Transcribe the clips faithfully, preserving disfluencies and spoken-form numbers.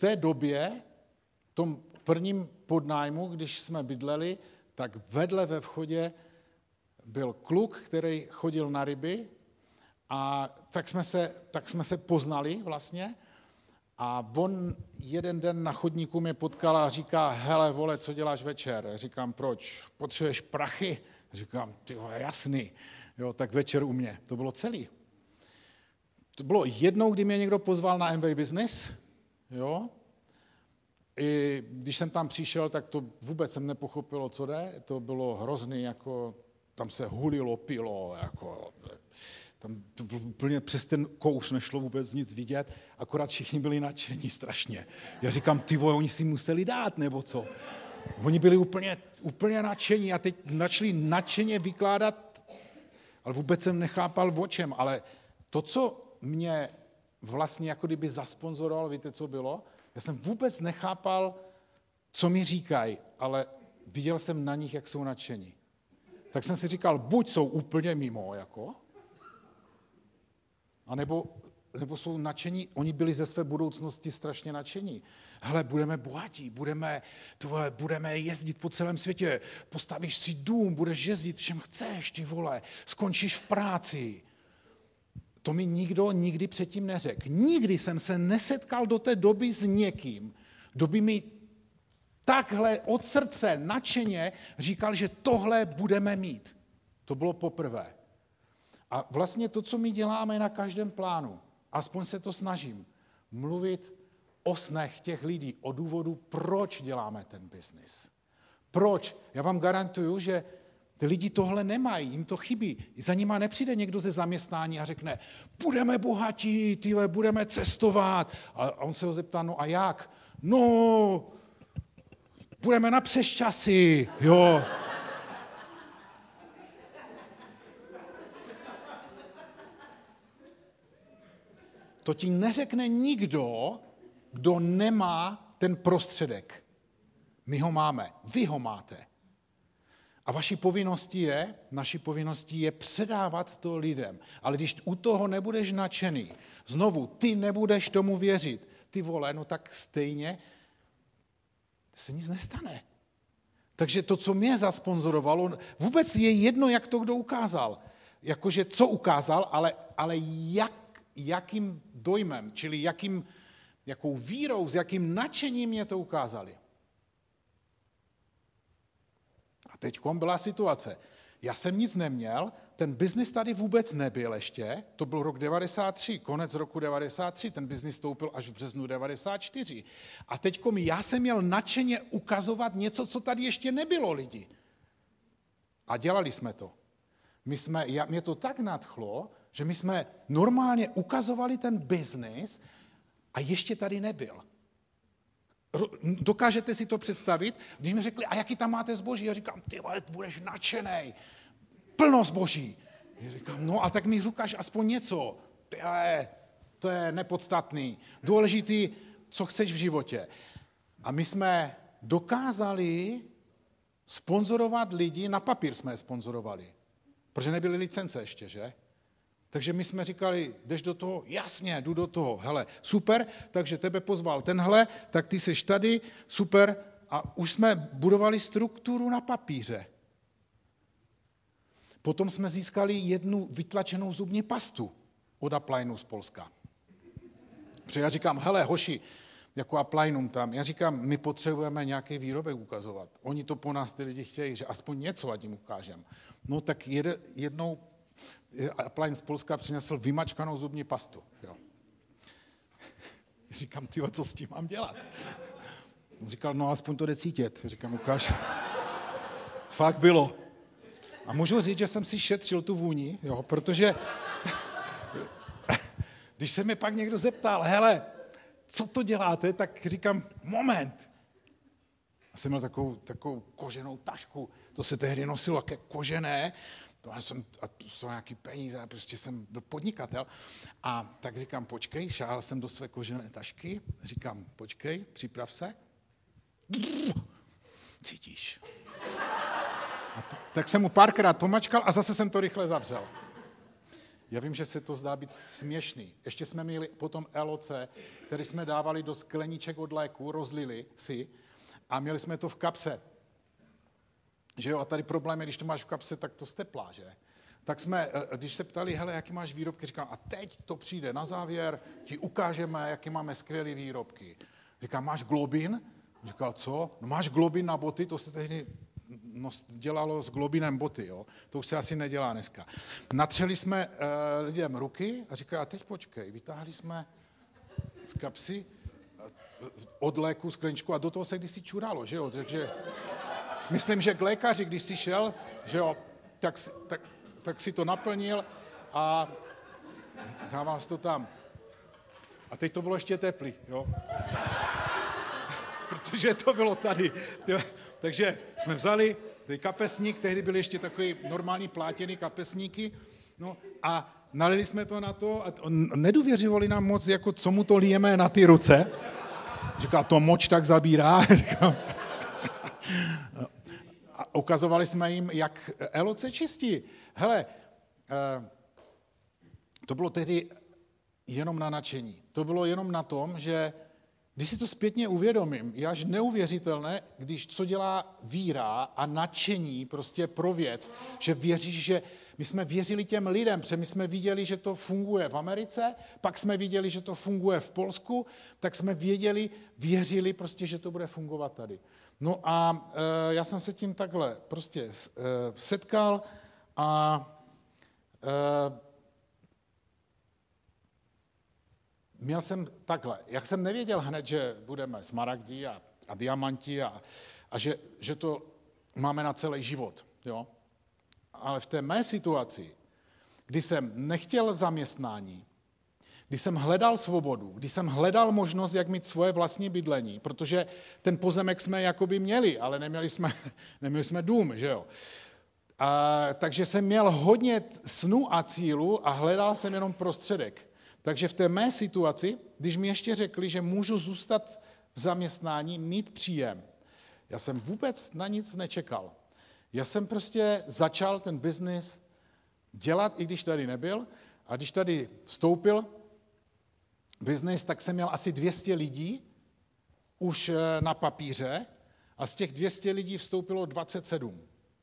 té době, v tom prvním podnájmu, když jsme bydleli, tak vedle ve vchodě byl kluk, který chodil na ryby a tak jsme se, tak jsme se poznali vlastně a on jeden den na chodníku mě potkal a říká, hele vole, co děláš večer? Říkám, proč? Potřebuješ prachy? Říkám, ty vole, jasný. Jo, tak večer u mě. To bylo celý. To bylo jednou, kdy mě někdo pozval na M W Business, jo. I když jsem tam přišel, tak to vůbec jsem nepochopil, co jde. To bylo hrozný, jako tam se hulilo, pilo, jako tam to bylo úplně přes ten kouš nešlo vůbec nic vidět, akorát všichni byli nadšení strašně. Já říkám, ty vole, oni si museli dát, nebo co? Oni byli úplně, úplně nadšení a teď začali nadšeně vykládat, ale vůbec jsem nechápal o čem, ale to, co mě vlastně jako kdyby zasponzoroval, víte, co bylo? Já jsem vůbec nechápal, co mi říkají, ale viděl jsem na nich, jak jsou nadšení. Tak jsem si říkal, buď jsou úplně mimo, jako, anebo, nebo jsou nadšení, oni byli ze své budoucnosti strašně nadšení. Hele, budeme bohatí, budeme, vole, budeme jezdit po celém světě, postavíš si dům, budeš jezdit všem chceš, ty vole, skončíš v práci. To mi nikdo nikdy předtím neřekl. Nikdy jsem se nesetkal do té doby s někým, kdo by mi takhle od srdce nadšeně říkal, že tohle budeme mít. To bylo poprvé. A vlastně to, co my děláme na každém plánu, aspoň se to snažím, mluvit o snech těch lidí, o důvodu, proč děláme ten biznis. Proč? Já vám garantuju, že ty lidi tohle nemají, jim to chybí. Za nima nepřijde někdo ze zaměstnání a řekne, budeme bohatí, tyhle, budeme cestovat. A on se ho zeptá, no a jak? No, budeme na přesčasy, jo. To ti neřekne nikdo, kdo nemá ten prostředek. My ho máme, vy ho máte. A vaší povinností je, naší povinností je předávat to lidem. Ale když u toho nebudeš nadšený, znovu, ty nebudeš tomu věřit, ty vole, no tak stejně se nic nestane. Takže to, co mě zasponzorovalo, vůbec je jedno, jak to kdo ukázal. Jakože co ukázal, ale, ale jak, jakým dojmem, čili jakým, jakou vírou, s jakým nadšením mě to ukázali. A teďkom byla situace. Já jsem nic neměl, ten biznis tady vůbec nebyl ještě, to byl rok devadesát tři, konec roku devadesát tři, ten biznis stoupil až v březnu devadesát čtyři. A teďkom já jsem měl nadšeně ukazovat něco, co tady ještě nebylo lidi. A dělali jsme to. My jsme, já, mě to tak nadchlo, že my jsme normálně ukazovali ten biznis a ještě tady nebyl. Dokážete si to představit? Když mi řekli, a jaký tam máte zboží? Já říkám, ty vole, budeš nadšenej. Plno zboží. Já říkám, no a tak mi říkáš aspoň něco. Tyhle, to je nepodstatný. Důležitý, co chceš v životě. A my jsme dokázali sponzorovat lidi, na papír jsme je sponzorovali. Protože nebyly licence ještě, že? Takže my jsme říkali, jdeš do toho? Jasně, jdu do toho. Hele, super, takže tebe pozval tenhle, tak ty seš tady, super. A už jsme budovali strukturu na papíře. Potom jsme získali jednu vytlačenou zubní pastu od Aplineu z Polska. Protože já říkám, hele, hoši, jako Aplinum tam, já říkám, my potřebujeme nějaký výrobek ukazovat. Oni to po nás ty lidi chtějí, že aspoň něco ať jim ukážem. No tak jede, jednou Apline z Polska přinesl vymačkanou zubní pastu. Jo. Říkám, tyjo, co s tím mám dělat? On říkal, no aspoň to jde cítit. Říkám, ukáž. Fakt bylo. A můžu říct, že jsem si šetřil tu vůni, jo, protože když se mi pak někdo zeptal, hele, co to děláte, tak říkám, moment. A jsem měl takovou, takovou koženou tašku, to se tehdy nosilo, jaké kožené, to jsem, a to jsou nějaký peníze, a prostě jsem byl podnikatel. A tak říkám, počkej, šáhl jsem do své kožené tašky, říkám, počkej, připrav se. Cítíš. A t- tak jsem mu párkrát pomačkal a zase jsem to rychle zavřel. Já vím, že se to zdá být směšný. Ještě jsme měli potom L O C, který jsme dávali do skleniček od léku, rozlili si a měli jsme to v kapse. Že jo, a tady problém je, když to máš v kapse, tak to steplá, že? Tak jsme, když se ptali, hele, jaký máš výrobky, říkám, a teď to přijde na závěr, ti ukážeme, jaký máme skvělé výrobky. Říkám, máš Globin? Říkal, co? No máš Globin na boty, to se tehdy no, dělalo s Globinem boty, jo? To už se asi nedělá dneska. Natřeli jsme uh, lidem ruky a říkal, a teď počkej, vytáhli jsme z kapsy uh, od léku skleničku a do toho se kdysi čuralo, že jo? Takže myslím, že k lékaři, když jsi šel, že jo, tak, tak, tak si to naplnil a dával jsi to tam. A teď to bylo ještě teplý, jo? Protože to bylo tady. Takže jsme vzali ten kapesník, tehdy byly ještě takový normální plátěný kapesníky, no a nalili jsme to na to a nedůvěřovali nám moc, jako co mu to lijeme na ty ruce. Říkal, to moč tak zabírá. Říkal, a ukazovali jsme jim, jak L O C čistí. Hele, to bylo tehdy jenom na nadšení. To bylo jenom na tom, že když si to zpětně uvědomím, je až neuvěřitelné, když co dělá víra a nadšení prostě pro věc, že věříš, že my jsme věřili těm lidem, protože my jsme viděli, že to funguje v Americe, pak jsme viděli, že to funguje v Polsku, tak jsme věděli, věřili prostě, že to bude fungovat tady. No a e, já jsem se tím takhle prostě e, setkal a e, měl jsem takhle, jak jsem nevěděl hned, že budeme smaragdi a, a diamanti a, a že, že to máme na celý život, jo. Ale v té mé situaci, kdy jsem nechtěl zaměstnání, kdy jsem hledal svobodu, kdy jsem hledal možnost, jak mít svoje vlastní bydlení, protože ten pozemek jsme jakoby měli, ale neměli jsme, neměli jsme dům, že jo. A, takže jsem měl hodně snů a cílů a hledal jsem jenom prostředek. Takže v té mé situaci, když mi ještě řekli, že můžu zůstat v zaměstnání, mít příjem, já jsem vůbec na nic nečekal. Já jsem prostě začal ten biznis dělat, i když tady nebyl. A když tady vstoupil biznis, tak jsem měl asi dvě stě lidí už na papíře a z těch dvě stě lidí vstoupilo dvacet sedm.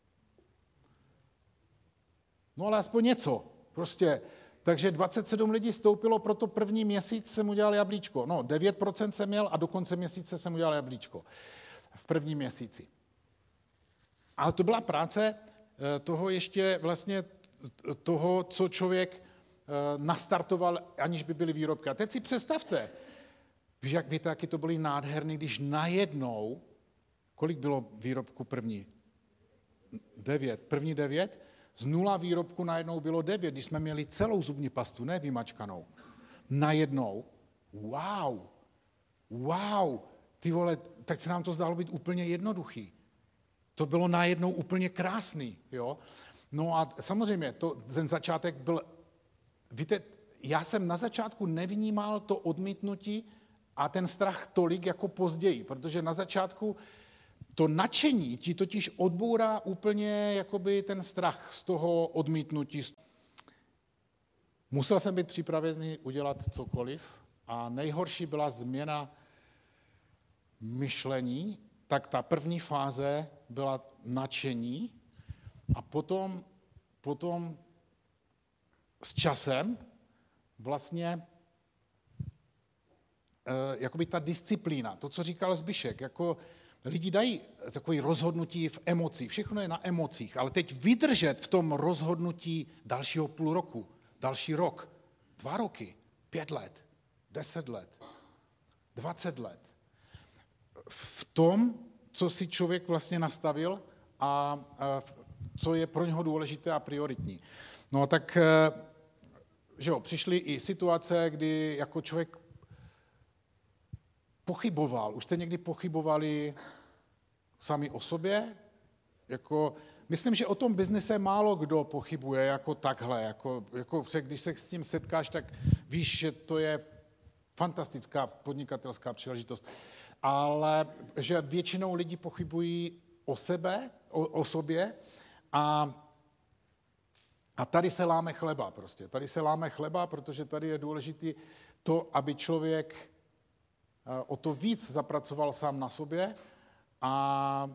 No ale aspoň něco. Prostě, takže dvacet sedm lidí vstoupilo, proto první měsíc jsem udělal jablíčko. No, devět procent jsem měl a do konce měsíce jsem udělal jablíčko. V prvním měsíci. Ale to byla práce toho ještě vlastně toho, co člověk nastartoval, aniž by byly výrobky. A teď si představte, víš, jak víte, jaký to byly nádherný, když najednou, kolik bylo výrobku první? Devět. První devět? Z nula výrobku najednou bylo devět, když jsme měli celou zubní pastu, ne vymačkanou. Najednou, wow, wow, ty vole, tak se nám to zdálo být úplně jednoduchý. To bylo najednou úplně krásný, jo. No a samozřejmě, to, ten začátek byl, víte, já jsem na začátku nevnímal to odmítnutí a ten strach tolik jako později, protože na začátku to nadšení ti totiž odbourá úplně jakoby ten strach z toho odmítnutí. Musel jsem být připravený udělat cokoliv a nejhorší byla změna myšlení, tak ta první fáze byla nadšení a potom, potom s časem vlastně eh, jakoby ta disciplína, to, co říkal Zbyšek, jako lidi dají takové rozhodnutí v emocích, všechno je na emocích, ale teď vydržet v tom rozhodnutí dalšího půl roku, další rok, dva roky, pět let, deset let, dvacet let. V tom, co si člověk vlastně nastavil a, a co je pro něho důležité a prioritní. No tak, že jo, přišly i situace, kdy jako člověk pochyboval. Už jste někdy pochybovali sami o sobě? Jako, myslím, že o tom biznise málo kdo pochybuje jako takhle. Jako, jako, když se s tím setkáš, tak víš, že to je fantastická podnikatelská příležitost. Ale že většinou lidi pochybují o sebe, o, o sobě a A tady se láme chleba prostě. Tady se láme chleba, protože tady je důležité to, aby člověk o to víc zapracoval sám na sobě a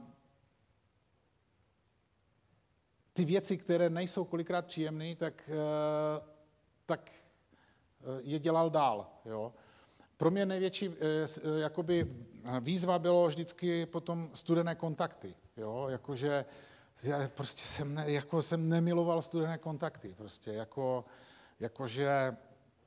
ty věci, které nejsou kolikrát příjemné, tak, tak je dělal dál. Jo. Pro mě největší jakoby, výzva bylo vždycky potom studené kontakty. Jo. Jakože já prostě jsem, ne, jako jsem nemiloval studené kontakty. Prostě jako, jakože...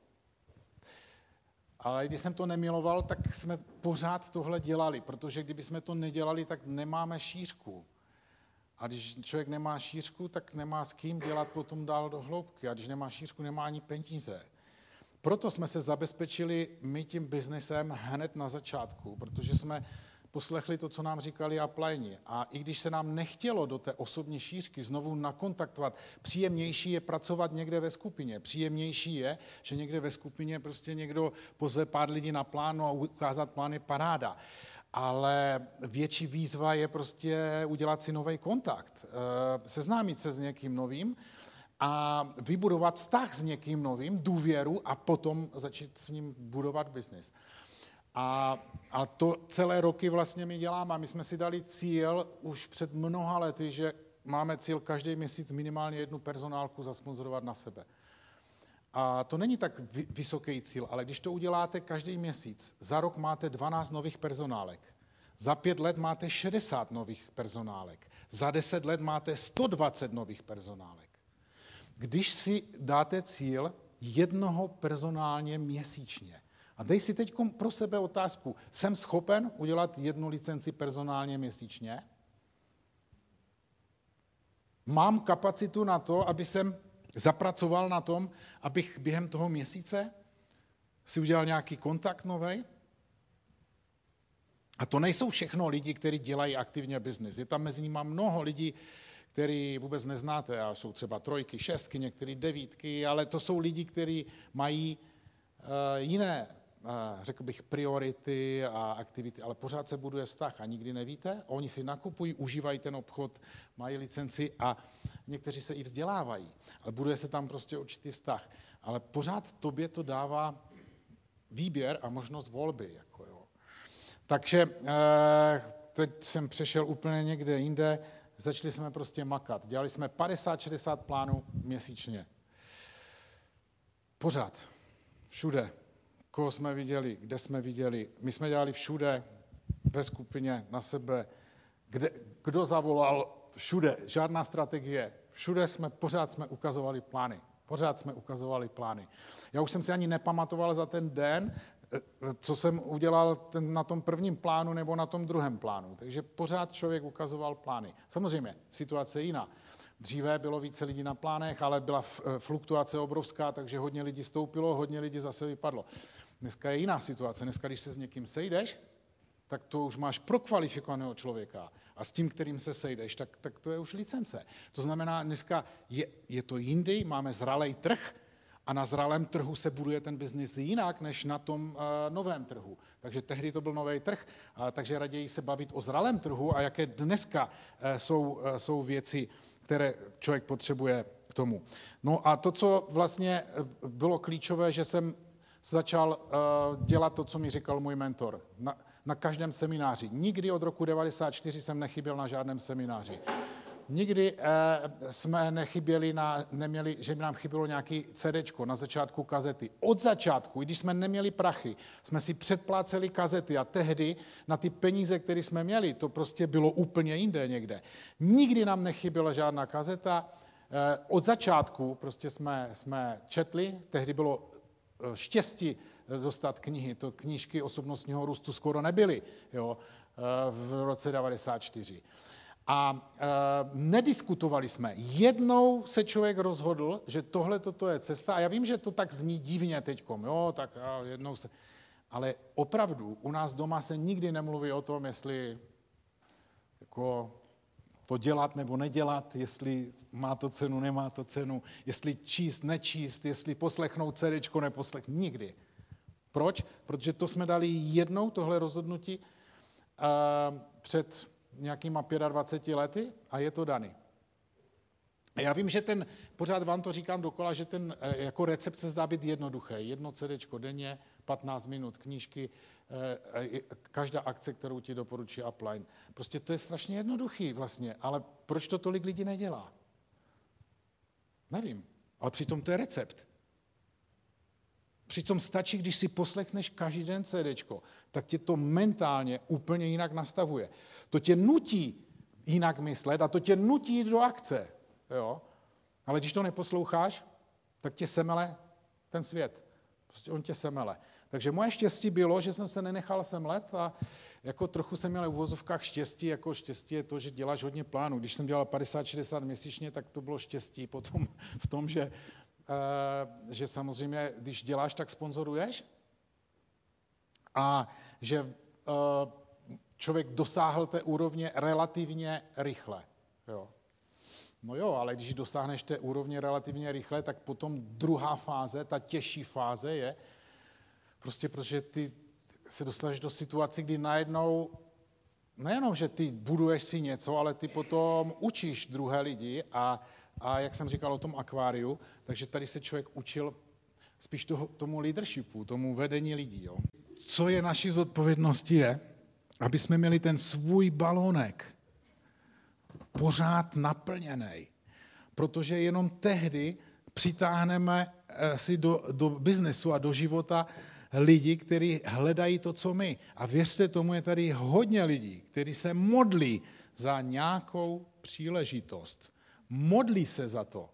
Ale když jsem to nemiloval, tak jsme pořád tohle dělali, protože kdyby jsme to nedělali, tak nemáme šířku. A když člověk nemá šířku, tak nemá s kým dělat potom dál do hloubky. A když nemá šířku, nemá ani peníze. Proto jsme se zabezpečili my tím biznesem hned na začátku, protože jsme poslechli to, co nám říkali uplineni. A i když se nám nechtělo do té osobní šířky znovu nakontaktovat, příjemnější je pracovat někde ve skupině. Příjemnější je, že někde ve skupině prostě někdo pozve pár lidí na plánu a ukázat plán je paráda. Ale větší výzva je prostě udělat si nový kontakt, seznámit se s někým novým a vybudovat vztah s někým novým, důvěru a potom začít s ním budovat biznis. A, a to celé roky vlastně my děláme. My jsme si dali cíl už před mnoha lety, že máme cíl každý měsíc minimálně jednu personálku zasponzorovat na sebe. A to není tak vysoký cíl, ale když to uděláte každý měsíc, za rok máte dvanáct nových personálek, za pět let máte šedesát nových personálek, za deset let máte sto dvacet nových personálek. Když si dáte cíl jednoho personálně měsíčně, a dej si teď pro sebe otázku, jsem schopen udělat jednu licenci personálně měsíčně? Mám kapacitu na to, aby jsem zapracoval na tom, abych během toho měsíce si udělal nějaký kontakt novej? A to nejsou všechno lidi, kteří dělají aktivně biznis. Je tam mezi nimi mnoho lidí, který vůbec neznáte, a jsou třeba trojky, šestky, některé devítky, ale to jsou lidi, kteří mají uh, jiné, uh, řekl bych, priority a aktivity, ale pořád se buduje vztah a nikdy nevíte. Oni si nakupují, užívají ten obchod, mají licenci a někteří se i vzdělávají, ale buduje se tam prostě určitý vztah. Ale pořád tobě to dává výběr a možnost volby. Jako jo. Takže uh, teď jsem přešel úplně někde jinde, začali jsme prostě makat. Dělali jsme padesát šedesát plánů měsíčně. Pořád. Všude. Koho jsme viděli, kde jsme viděli. My jsme dělali všude, ve skupině, na sebe. Kde, kdo zavolal, všude. Žádná strategie. Všude jsme, pořád jsme ukazovali plány. Pořád jsme ukazovali plány. Já už jsem si ani nepamatoval za ten den, co jsem udělal ten, na tom prvním plánu nebo na tom druhém plánu. Takže pořád člověk ukazoval plány. Samozřejmě, situace je jiná. Dříve bylo více lidí na plánech, ale byla fluktuace obrovská, takže hodně lidí vstoupilo, hodně lidí zase vypadlo. Dneska je jiná situace. Dneska, když se s někým sejdeš, tak to už máš prokvalifikovaného člověka. A s tím, kterým se sejdeš, tak, tak to je už licence. To znamená, dneska je, je to jindy, máme zralej trh, a na zralém trhu se buduje ten biznis jinak, než na tom uh, novém trhu. Takže tehdy to byl nový trh, uh, takže raději se bavit o zralém trhu a jaké dneska uh, jsou, uh, jsou věci, které člověk potřebuje k tomu. No a to, co vlastně bylo klíčové, že jsem začal uh, dělat to, co mi říkal můj mentor. Na, na každém semináři. Nikdy od roku devadesát čtyři jsem nechyběl na žádném semináři. Nikdy eh, jsme nechyběli na, neměli, že by nám chybělo nějaký CDčko na začátku kazety. Od začátku, i když jsme neměli prachy, jsme si předpláceli kazety a tehdy na ty peníze, které jsme měli, to prostě bylo úplně jinde někde. Nikdy nám nechyběla žádná kazeta. Eh, od začátku prostě jsme, jsme četli, tehdy bylo eh, štěstí dostat knihy, to knížky osobnostního růstu skoro nebyly, jo, eh, v roce devadesát čtyři. A e, nediskutovali jsme. Jednou se člověk rozhodl, že tohle toto je cesta. A já vím, že to tak zní divně teďkom, jo, tak a jednou se... Ale opravdu u nás doma se nikdy nemluví o tom, jestli jako to dělat nebo nedělat, jestli má to cenu, nemá to cenu, jestli číst, nečíst, jestli poslechnout CDčko, neposlechnout. Nikdy. Proč? Protože to jsme dali jednou, tohle rozhodnutí, e, před nějakýma dvaceti pěti lety a je to daný. A já vím, že ten, pořád vám to říkám dokola, že ten jako recept se zdá být jednoduché. Jedno CDčko denně, patnáct minut knížky, každá akce, kterou ti doporučí upline. Prostě to je strašně jednoduchý vlastně, ale proč to tolik lidí nedělá? Nevím, ale přitom to je recept. Přitom stačí, když si poslechneš každý den CDčko, tak tě to mentálně úplně jinak nastavuje. To tě nutí jinak myslet a to tě nutí jít do akce. Jo? Ale když to neposloucháš, tak tě semele ten svět. Prostě on tě semele. Takže moje štěstí bylo, že jsem se nenechal semlet a jako trochu jsem měl v uvozovkách štěstí, jako štěstí je to, že děláš hodně plánů. Když jsem dělal padesát šedesát měsíčně, tak to bylo štěstí potom v tom, že, uh, že samozřejmě, když děláš, tak sponzoruješ a že uh, člověk dosáhl té úrovně relativně rychle. Jo. No jo, ale když dosáhneš té úrovně relativně rychle, tak potom druhá fáze, ta těžší fáze je, prostě protože ty se dostaneš do situace, kdy najednou, nejenom, že ty buduješ si něco, ale ty potom učíš druhé lidi a, a jak jsem říkal o tom akváriu, takže tady se člověk učil spíš toho, tomu leadershipu, tomu vedení lidí. Jo. Co je naší zodpovědností je, aby jsme měli ten svůj balónek pořád naplněný, protože jenom tehdy přitáhneme si do, do biznesu a do života lidi, kteří hledají to, co my. A věřte tomu, je tady hodně lidí, kteří se modlí za nějakou příležitost. Modlí se za to.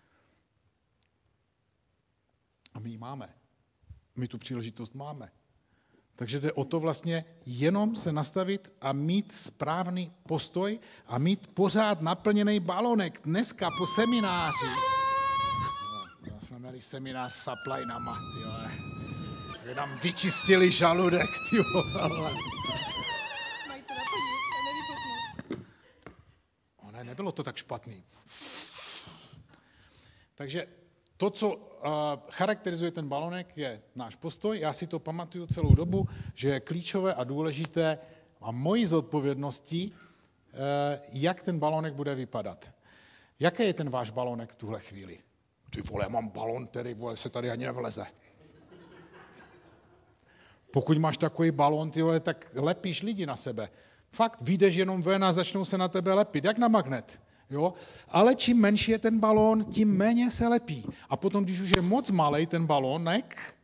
A my ji máme. My tu příležitost máme. Takže jde o to vlastně jenom se nastavit a mít správný postoj a mít pořád naplněný balonek. Dneska po semináři, no, jsme měli seminář s uplinama, tyhle. Vy nám vyčistili žaludek, tyhle. Mají to naplnit a nevypuknout. O ne, nebylo to tak špatný. Takže to, co uh, charakterizuje ten balonek, je náš postoj. Já si to pamatuju celou dobu, že je klíčové a důležité a mojí zodpovědností, uh, jak ten balonek bude vypadat. Jaký je ten váš balonek v tuhle chvíli? Ty vole, mám balon, který vole, se tady ani nevleze. Pokud máš takový balon, ty vole, tak lepíš lidi na sebe. Fakt, vyjdeš jenom ven a začnou se na tebe lepit, jak na magnet. Jo? Ale čím menší je ten balón, tím méně se lepí. A potom, když už je moc malej ten balónek,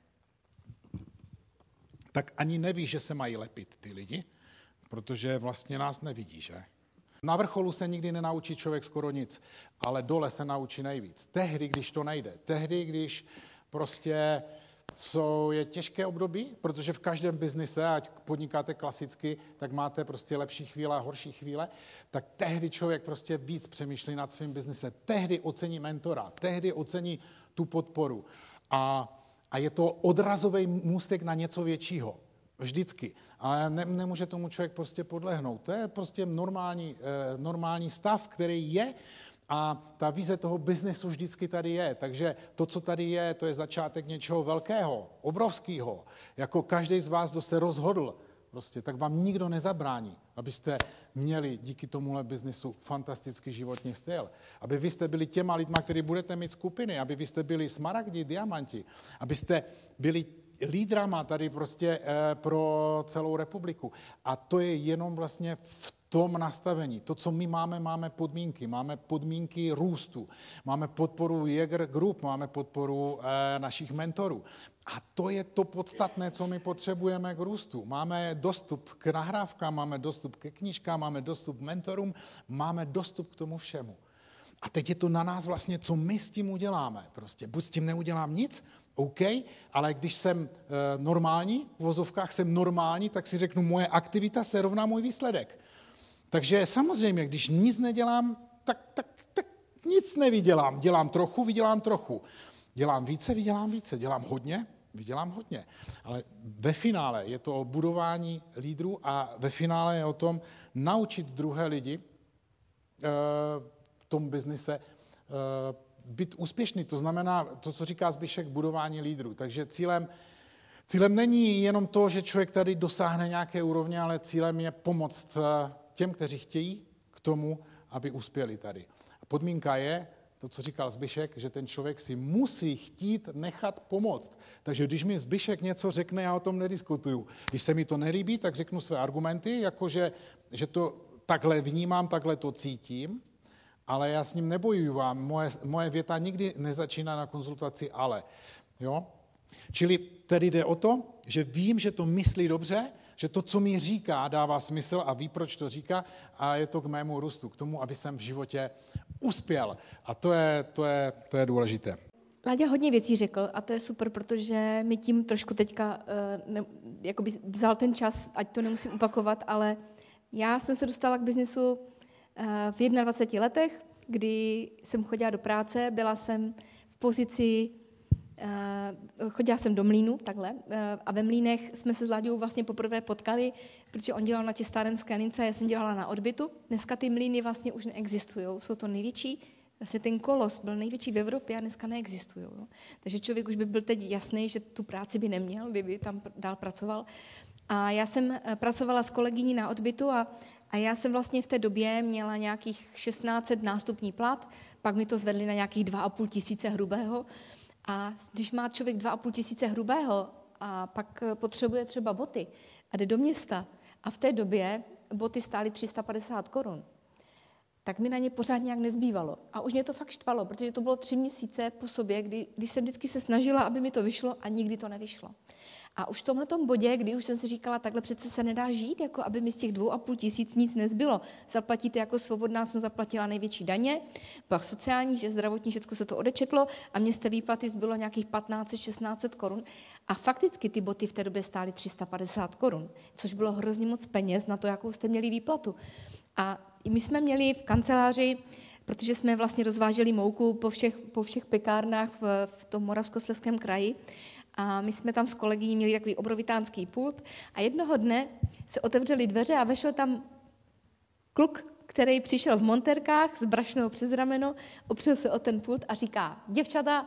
tak ani nevíš, že se mají lepit ty lidi, protože vlastně nás nevidí, že? Na vrcholu se nikdy nenaučí člověk skoro nic, ale dole se naučí nejvíc. Tehdy, když to nejde. Tehdy, když prostě co je těžké období, protože v každém biznise, ať podnikáte klasicky, tak máte prostě lepší chvíle a horší chvíle, tak tehdy člověk prostě víc přemýšlí nad svým biznesem. Tehdy ocení mentora, tehdy ocení tu podporu. A, a je to odrazový můstek na něco většího. Vždycky. Ale ne, nemůže tomu člověk prostě podlehnout. To je prostě normální, eh, normální stav, který je, a ta vize toho biznesu vždycky tady je. Takže to, co tady je, to je začátek něčeho velkého, obrovského. Jako každý z vás, kdo se rozhodl, prostě, tak vám nikdo nezabrání, abyste měli díky tomuhle biznesu fantastický životní styl. Aby vy jste byli těma lidma, který budete mít skupiny, aby vy jste byli smaragdi, diamanti, abyste byli lídrama tady prostě eh, pro celou republiku. A to je jenom vlastně v tom nastavení. To, co my máme, máme podmínky. Máme podmínky růstu. Máme podporu Jäger Group, máme podporu e, našich mentorů. A to je to podstatné, co my potřebujeme k růstu. Máme dostup k nahrávkám, máme dostup ke knížkám, máme dostup k mentorům, máme dostup k tomu všemu. A teď je to na nás vlastně, co my s tím uděláme. Prostě buď s tím neudělám nic, OK, ale když jsem e, normální, v vozovkách jsem normální, tak si řeknu, moje aktivita se rovná můj výsledek. Takže samozřejmě, když nic nedělám, tak, tak, tak nic nevydělám. Dělám trochu, vydělám trochu. Dělám více, vydělám více. Dělám hodně, vydělám hodně. Ale ve finále je to o budování lídrů a ve finále je o tom naučit druhé lidi v tom biznise být úspěšný. To znamená to, co říká Zbyšek, budování lídrů. Takže cílem Cílem není jenom to, že člověk tady dosáhne nějaké úrovně, ale cílem je pomoct těm, kteří chtějí k tomu, aby uspěli tady. A podmínka je, to, co říkal Zbyšek, že ten člověk si musí chtít nechat pomoct. Takže když mi Zbyšek něco řekne, já o tom nediskutuju. Když se mi to nelíbí, tak řeknu své argumenty, jakože že to takhle vnímám, takhle to cítím, ale já s ním nebojuju vám. Moje, moje věta nikdy nezačíná na konzultaci ale. Jo? Čili tedy jde o to, že vím, že to myslí dobře, že to, co mi říká, dává smysl a ví, proč to říká a je to k mému růstu, k tomu, aby jsem v životě uspěl. A to je, to je, to je důležité. Láďa hodně věcí řekl a to je super, protože mi tím trošku teďka uh, ne, jakoby vzal ten čas, ať to nemusím opakovat, ale já jsem se dostala k biznesu uh, v dvaceti jedné letech, kdy jsem chodila do práce, byla jsem v pozici, uh, chodila jsem do mlýnu, takhle, uh, a ve mlýnech jsme se s Láďou vlastně poprvé potkali, protože on dělal na těstárenské lince a já jsem dělala na odbytu. Dneska ty mlýny vlastně už neexistují, jsou to největší. Vlastně ten kolos byl největší v Evropě a dneska neexistují. Jo. Takže člověk už by byl teď jasný, že tu práci by neměl, kdyby tam dál pracoval. A já jsem pracovala s kolegyní na odbytu a, a já jsem vlastně v té době měla nějakých šestnáct set nástupní plat, pak mi to zvedli na nějakých dva a půl tisíce hrubého. A když má člověk dva a půl tisíce hrubého a pak potřebuje třeba boty a jde do města a v té době boty stály tři sta padesát korun, tak mi na ně pořád nějak nezbývalo. A už mě to fakt štvalo, protože to bylo tři měsíce po sobě, kdy, kdy jsem vždycky se snažila, aby mi to vyšlo a nikdy to nevyšlo. A už v tomhletom bodě, kdy už jsem si říkala, takhle přece se nedá žít, jako aby mi z těch dvou a půl tisíc nic nezbylo. Zaplatíte jako svobodná, jsem zaplatila největší daně, pak sociální, že zdravotní, všechno se to odečetlo a mě z té výplaty zbylo nějakých patnáct až šestnáct set korun. A fakticky ty boty v té době stály tři sta padesát korun, což bylo hrozně moc peněz na to, jakou jste měli výplatu. A my jsme měli v kanceláři, protože jsme vlastně rozváželi mouku po všech, po všech pekárnách v, v tom Moravskoslezském kraji, a my jsme tam s kolegyní měli takový obrovitánský pult a jednoho dne se otevřely dveře a vešel tam kluk, který přišel v monterkách s brašnou přes rameno, opřel se o ten pult a říká: děvčata,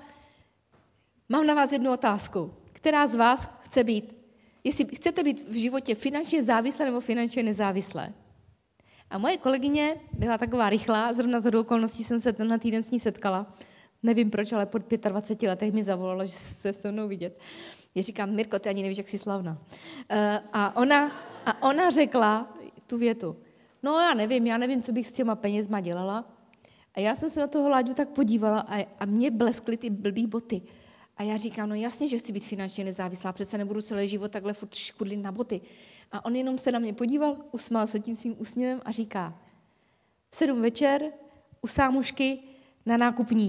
mám na vás jednu otázku. Která z vás chce být, jestli chcete být v životě finančně závislé nebo finančně nezávislé? A moje kolegyně byla taková rychlá, zrovna z okolností jsem se tenhle týden s ní setkala. Nevím proč, ale po dvaceti pěti letech mi zavolala, že se se mnou vidět. Já říkám: Mirko, ty ani nevíš, jak jsi slavná. Uh, a, ona, a ona řekla tu větu: no já nevím, já nevím, co bych s těma penězma dělala. A já jsem se na toho Láďu tak podívala a, a mě bleskly ty blbý boty. A já říkám: no jasně, že chci být finančně nezávislá, přece nebudu celý život takhle furt škudlit na boty. A on jenom se na mě podíval, usmál se tím svým úsměvem a říká: v sedm večer u sámušky na nákupní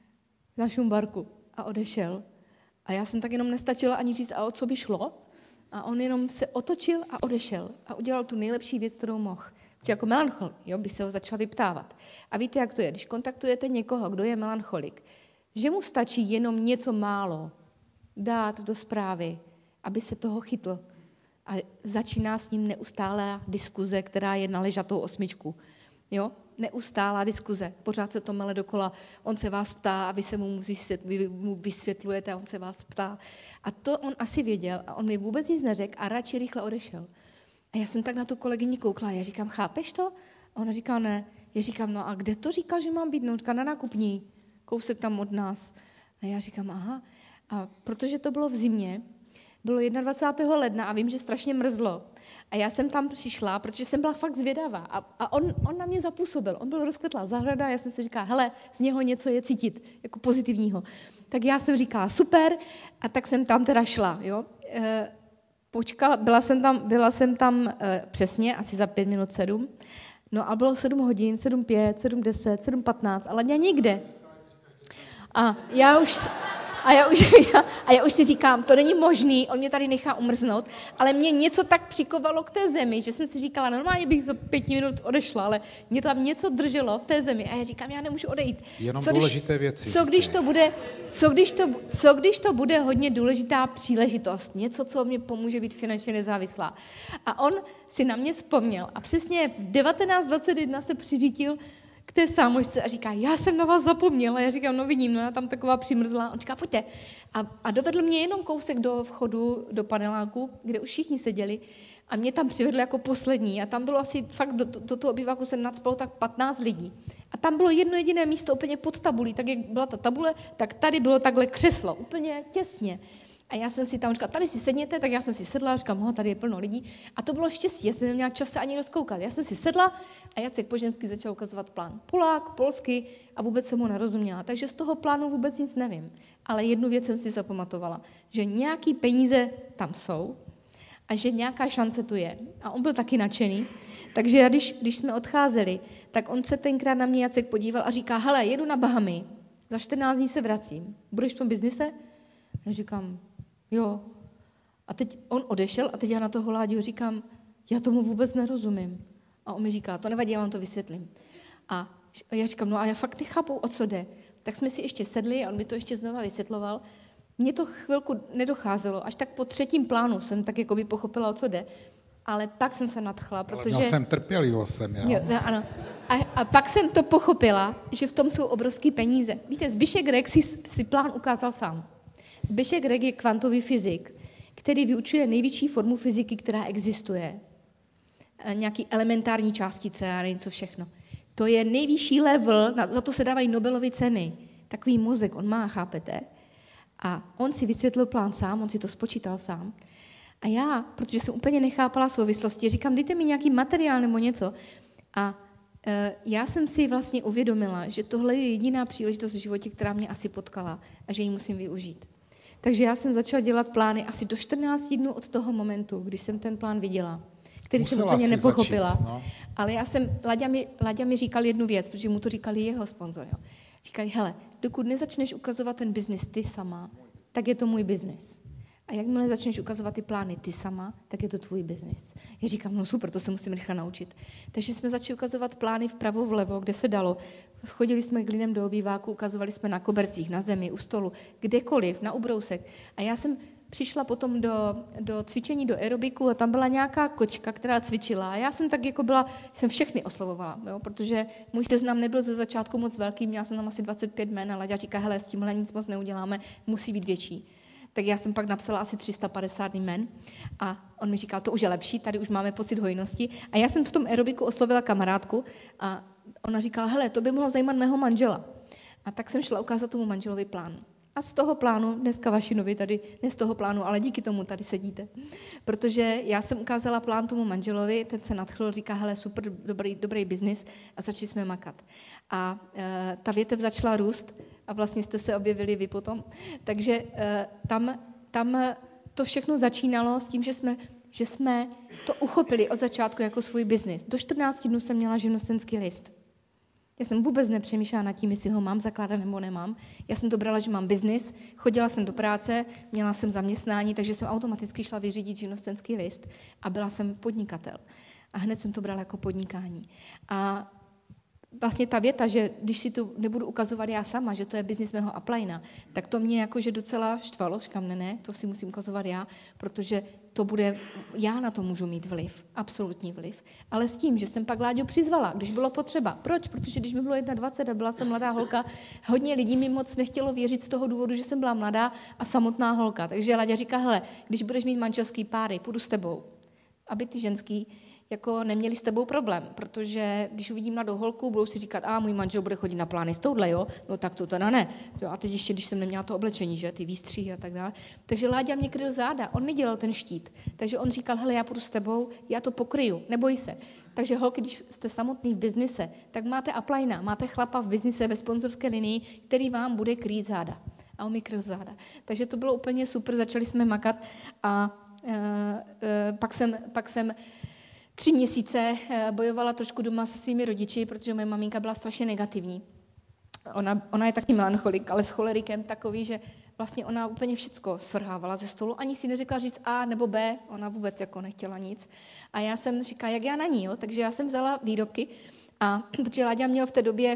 na Šumbarku. A odešel. A já jsem tak jenom nestačila ani říct, a o co by šlo. A on jenom se otočil a odešel. A udělal tu nejlepší věc, kterou mohl. Protože jako melanchol, jo, když se ho začal vyptávat. A víte, jak to je, když kontaktujete někoho, kdo je melancholik, že mu stačí jenom něco málo dát do zprávy, aby se toho chytl. A začíná s ním neustálá diskuze, která je na ležatou osmičku. Jo? Neustálá diskuze. Pořád se to mele dokola. On se vás ptá a vy se mu, vy mu vysvětlujete a on se vás ptá. A to on asi věděl a on mi vůbec nic neřekl a radši rychle odešel. A já jsem tak na tu kolegyni koukla. Já říkám: chápeš to? A ona říká: ne. Já říkám: no a kde to říkal, že mám být? No, říká: na nákupní. Kousek tam od nás. A já říkám: aha. A protože to bylo v zimě, bylo dvacátého prvního ledna a vím, že strašně mrzlo. A já jsem tam přišla, protože jsem byla fakt zvědavá. A, a on, on na mě zapůsobil. On byl rozkvetlá zahrada a já jsem si říkala: hele, z něho něco je cítit, jako pozitivního. Tak já jsem říkala: super, a tak jsem tam teda šla. Jo? E, počkala, byla jsem tam, byla jsem tam e, přesně, asi za pět minut sedm. No a bylo sedm hodin, sedm pět, sedm deset, sedm patnáct, ale já nikde. A já už... A já, už, já, a já už si říkám, to není možný, on mě tady nechá umrznout, ale mě něco tak přikovalo k té zemi, že jsem si říkala, normálně bych za pěti minut odešla, ale mě tam něco drželo v té zemi a já říkám, já nemůžu odejít. Jenom co důležité když, věci. Co když, to bude, co, když to, co když to bude hodně důležitá příležitost, něco, co mě pomůže být finančně nezávislá. A on si na mě vzpomněl a přesně v devatenáct dvacet jedna se přiřítil k té sámošce a říká, já jsem na vás zapomněla. Já říkám, no vidím, no já tam taková přimrzlá. On říká, pojďte. A, a dovedl mě jenom kousek do vchodu, do paneláku, kde už všichni seděli a mě tam přivedl jako poslední. A tam bylo asi fakt, do, do toho obýváku se nacpalo tak patnáct lidí. A tam bylo jedno jediné místo úplně pod tabulí, tak jak byla ta tabule, tak tady bylo takhle křeslo, úplně těsně. A já jsem si tam říkala, tady si sedněte, tak já jsem si sedla, říkám, ho, tady je plno lidí. A to bylo štěstí, já jsem neměla čas se ani rozkoukat. Já jsem si sedla a Jacek Požemský začal ukazovat plán. Polák, polsky a vůbec jsem mu nerozuměla. Takže z toho plánu vůbec nic nevím. Ale jednu věc jsem si zapamatovala, že nějaký peníze tam jsou a že nějaká šance tu je. A on byl taky nadšený. Takže já, když, když jsme odcházeli, tak on se tenkrát na mě Jacek podíval a říká, hele, jedu na Bahamy, za čtrnáct dní se vracím. Budeš v tom biznise? Já říkám, jo. A teď on odešel a teď já na toho Láďu říkám, já tomu vůbec nerozumím. A on mi říká, to nevadí, já vám to vysvětlím. A já říkám, no a já fakt nechápu, o co jde. Tak jsme si ještě sedli a on mi to ještě znova vysvětloval. Mně to chvilku nedocházelo, až tak po třetím plánu jsem tak jako by pochopila, o co jde. Ale pak jsem se nadchla, protože... Ale já jsem trpělivost, jsem, já. Jo, ano. A, a pak jsem to pochopila, že v tom jsou obrovský peníze. Víte, Zbyšek Rek si, si plán ukázal sám. Zbyšek Rek je kvantový fyzik, který vyučuje největší formu fyziky, která existuje. Nějaký elementární částice a něco všechno. To je nejvyšší level, za to se dávají Nobelovy ceny. Takový mozek on má, chápete? A on si vysvětlil plán sám, on si to spočítal sám. A já, protože jsem úplně nechápala souvislosti, říkám, dejte mi nějaký materiál nebo něco. A e, já jsem si vlastně uvědomila, že tohle je jediná příležitost v životě, která mě asi potkala a že ji musím využít. Takže já jsem začala dělat plány asi do čtrnácti dnů od toho momentu, kdy jsem ten plán viděla, který Musela jsem úplně nepochopila. Začít, no. Ale já jsem, Laďa mi, Laďa mi říkal jednu věc, protože mu to říkali jeho sponzor. Jo. Říkali, hele, dokud nezačneš ukazovat ten biznis ty sama, tak je to můj biznis. A jakmile začneš ukazovat ty plány ty sama, tak je to tvůj biznis. Já říkám, no super, to se musím rychle naučit. Takže jsme začali ukazovat plány vpravo, vlevo, kde se dalo. Chodili jsme k lidem do obýváku, ukazovali jsme na kobercích, na zemi, u stolu, kdekoliv, na ubrousek. A já jsem přišla potom do, do cvičení, do aerobiku a tam byla nějaká kočka, která cvičila. A já jsem tak jako byla, jsem všechny oslovovala, jo, protože můj seznam nebyl ze začátku moc velký, měla jsem tam asi dvacet pět jmen a Laďa říká, hele, s tímhle nic moc neuděláme, musí být větší. Tak já jsem pak napsala asi tři sta padesát jmen a on mi říkal, to už je lepší, tady už máme pocit hojnosti. A já jsem v tom aerobiku oslovila kamarádku a ona říkala, hele, to by mohlo zajímat mého manžela. A tak jsem šla ukázat tomu manželovi plán. A z toho plánu, dneska Vašinovi tady, ne z toho plánu, ale díky tomu tady sedíte. Protože já jsem ukázala plán tomu manželovi, ten se nadchl, říká, hele, super, dobrý, dobrý biznis a začali jsme makat. A e, ta větev začala růst a vlastně jste se objevili vy potom. Takže e, tam, tam to všechno začínalo s tím, že jsme, že jsme to uchopili od začátku jako svůj biznis. Do čtrnácti dnů jsem měla živnostenský list. Já jsem vůbec nepřemýšlela nad tím, jestli ho mám zakládat nebo nemám. Já jsem to brala, že mám biznis, chodila jsem do práce, měla jsem zaměstnání, takže jsem automaticky šla vyřídit živnostenský list a byla jsem podnikatel. A hned jsem to brala jako podnikání. A vlastně ta věta, že když si to nebudu ukazovat já sama, že to je biznis mého uplina, tak to mě jakože docela štvalo, říkám, ne, ne, to si musím ukazovat já, protože to bude, já na to můžu mít vliv, absolutní vliv. Ale s tím, že jsem pak Láďu přizvala, když bylo potřeba. Proč? Protože když mi bylo dvacet jedna a byla jsem mladá holka, hodně lidí mi moc nechtělo věřit z toho důvodu, že jsem byla mladá a samotná holka. Takže Láďa říká, hele, když budeš mít manželský páry, půjdu s tebou, aby ty ženský jako neměli s tebou problém, protože když uvidím mladou holku, budou si říkat, a můj manžel bude chodit na plány s touhle, jo, no tak to teda ne. Jo, a teď ještě, když jsem neměla to oblečení, že, ty výstřihy a tak dále. Takže Láďa mě kryl záda, on mi dělal ten štít. Takže on říkal, hele, já půjdu s tebou, já to pokryju, neboj se. Takže holky, když jste samotný v biznise, tak máte uplina, máte chlapa v biznise ve sponzorské linii, který vám bude krýt záda. A on mi kryl záda. Takže to bylo úplně super, začali jsme makat a e, e, pak jsem, pak jsem Tři měsíce bojovala trošku doma se svými rodiči, protože moje maminka byla strašně negativní. Ona, ona je taky melancholik, ale s cholerikem takový, že vlastně ona úplně všecko svrhávala ze stolu. Ani si neřekla říct A nebo B, ona vůbec jako nechtěla nic. A já jsem říkala, jak já na ní, jo? Takže já jsem vzala výrobky, a protože Láďa měl v té době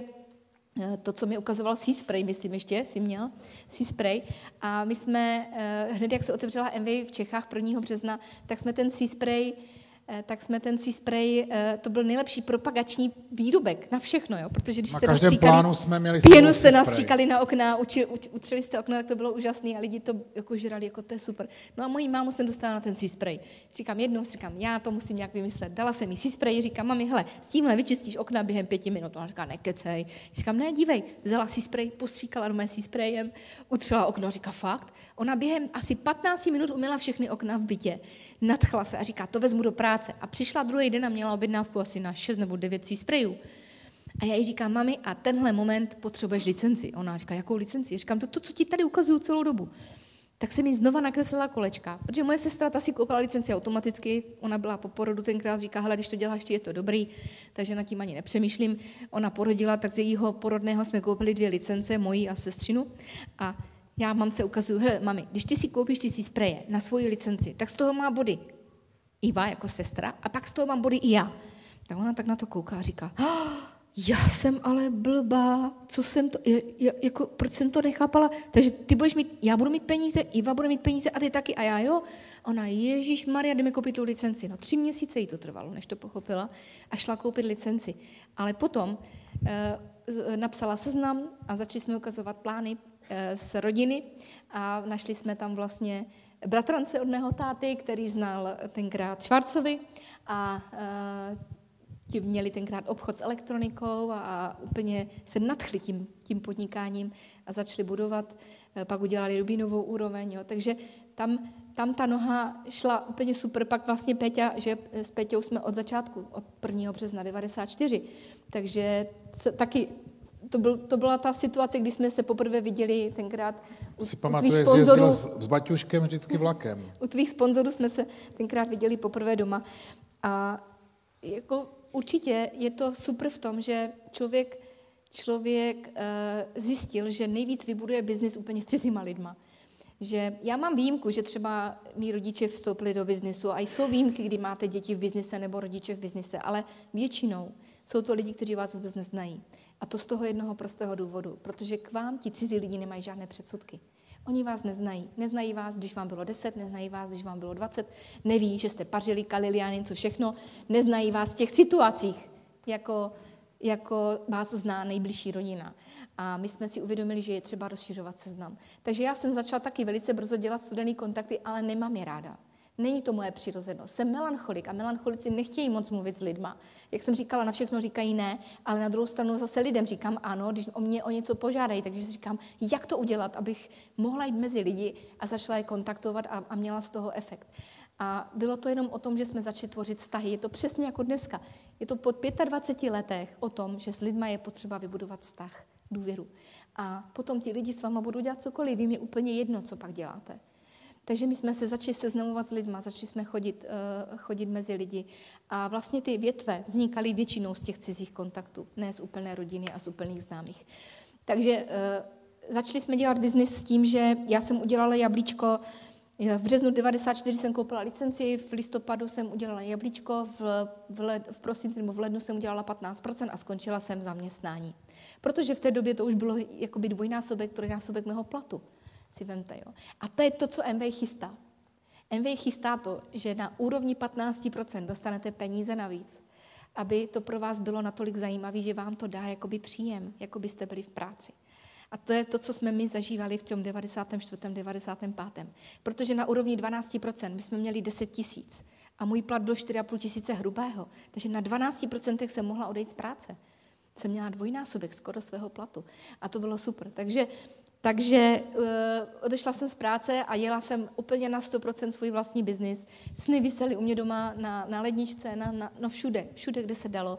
to, co mi ukazoval C-Spray, myslím ještě, si měl, C-Spray. A my jsme, hned jak se otevřela M V v Čechách prvního března, tak jsme ten C-Spray tak jsme ten Sea Spray, to byl nejlepší propagační výrobek na všechno, jo? Protože když na jste každém nastříkali, plánu jsme měli pěnu jste nastříkali na okna, uči, uč, utřeli jste okna, tak to bylo úžasné a lidi to jako žrali, jako to je super. No a mojí mámu jsem dostala na ten Sea Spray. Říkám jednou, říkám, já to musím nějak vymyslet. Dala jsem jí Sea Spray, říkám, mami, hele, s tímhle vyčistíš okna během pěti minut. Ona říká, nekecej. Říkám, ne, dívej, vzala Sea Spray, postříkala do mé Sea Sprayem, utřela okno, říká, fakt. Ona během asi patnáct minut umyla všechny okna v bytě. Nadchla se a říká, to vezmu do práce. A přišla druhý den a měla objednávku asi na šest nebo devět Sea Sprayů. A já jí říkám, mami, a tenhle moment potřebuješ licenci. Ona říká, jakou licenci? Říkám, to, to, co ti tady ukazuju celou dobu. Tak jsem jí znova nakreslila kolečka, protože moje sestra ta si koupila licenci automaticky, ona byla po porodu tenkrát, říká, hele, když to děláš ty, je to dobrý, takže nad tím ani nepřemýšlím. Ona porodila, tak z jejího porodného jsme koupili dvě licence, mojí a sestřinu. A já mamce ukazuju, hele, mami, když ty si koupíš ty si spreje na svoji licenci, tak z toho má body Iva jako sestra a pak z toho mám body i já. Tak ona tak na to kouká a říká, oh, já jsem ale blbá, co jsem to, je, je, jako, proč jsem to nechápala? Takže ty budeš mít, já budu mít peníze, Iva bude mít peníze a ty taky a já jo. Ona, Ježíš Maria, jdeme koupit tu licenci. No tři měsíce jí to trvalo, než to pochopila a šla koupit licenci. Ale potom eh, napsala seznam a začali jsme ukazovat plány eh, z rodiny a našli jsme tam vlastně bratrance od mého táty, který znal tenkrát Švarcovi a eh, ti měli tenkrát obchod s elektronikou a, a úplně se nadchli tím, tím podnikáním a začali budovat, pak udělali Rubínovou úroveň, jo. Takže tam, tam ta noha šla úplně super, pak vlastně Péťa, že s Péťou jsme od začátku, od prvního března devadesát čtyři, takže taky to, byl, to byla ta situace, kdy jsme se poprvé viděli tenkrát u, si u tvých sponzorů. S, s Baťuškem vždycky vlakem. U tvých sponzorů jsme se tenkrát viděli poprvé doma a jako určitě je to super v tom, že člověk, člověk uh, zjistil, že nejvíc vybuduje biznis úplně s cizíma lidma. Že já mám výjimku, že třeba mý rodiče vstoupili do biznisu a jsou výjimky, kdy máte děti v biznise nebo rodiče v biznise, ale většinou jsou to lidi, kteří vás vůbec neznají. A to z toho jednoho prostého důvodu, protože k vám ti cizí lidi nemají žádné předsudky. Oni vás neznají. Neznají vás, když vám bylo deset, neznají vás, když vám bylo dvacet, neví, že jste pařili, kalili a něco všechno, neznají vás v těch situacích, jako, jako vás zná nejbližší rodina. A my jsme si uvědomili, že je třeba rozšiřovat seznam. Takže já jsem začala taky velice brzo dělat studený kontakty, ale nemám je ráda. Není to moje přirozenost. Jsem melancholik a melancholici nechtějí moc mluvit s lidma. Jak jsem říkala, na všechno říkají ne, ale na druhou stranu zase lidem říkám ano, když o mě o něco požádají, takže si říkám, jak to udělat, abych mohla jít mezi lidi a začala je kontaktovat a, a měla z toho efekt. A bylo to jenom o tom, že jsme začali tvořit vztahy. Je to přesně jako dneska. Je to po dvaceti pěti letech o tom, že s lidma je potřeba vybudovat vztah, důvěru. A potom ti lidi s váma budou dělat cokoliv, vím, je úplně jedno, co pak děláte. Takže my jsme se začali seznamovat s lidma, začali jsme chodit, uh, chodit mezi lidi a vlastně ty větve vznikaly většinou z těch cizích kontaktů, ne z úplné rodiny a z úplných známých. Takže uh, začali jsme dělat biznis s tím, že já jsem udělala jablíčko, v březnu devadesát čtyři jsem koupila licenci, v listopadu jsem udělala jablíčko, v, v, led, v prosinci nebo v lednu jsem udělala patnáct procent a skončila jsem zaměstnání. Protože v té době to už bylo jakoby dvojnásobek, trojnásobek mého platu. Si vemte, jo. A to je to, co M V chystá. M V chystá to, že na úrovni patnáct procent dostanete peníze navíc, aby to pro vás bylo natolik zajímavé, že vám to dá jakoby příjem, jako byste byli v práci. A to je to, co jsme my zažívali v tom devadesátém čtvrtém devadesátém pátém Protože na úrovni dvanáct procent my jsme měli deset tisíc a můj plat byl čtyři a půl tisíce hrubého. Takže na dvanáct procent jsem mohla odejít z práce. Jsem měla dvojnásobek skoro svého platu. A to bylo super. Takže Takže uh, odešla jsem z práce a jela jsem úplně na sto procent svůj vlastní biznis. Sny visely u mě doma na, na ledničce, na, na, no všude, všude, kde se dalo.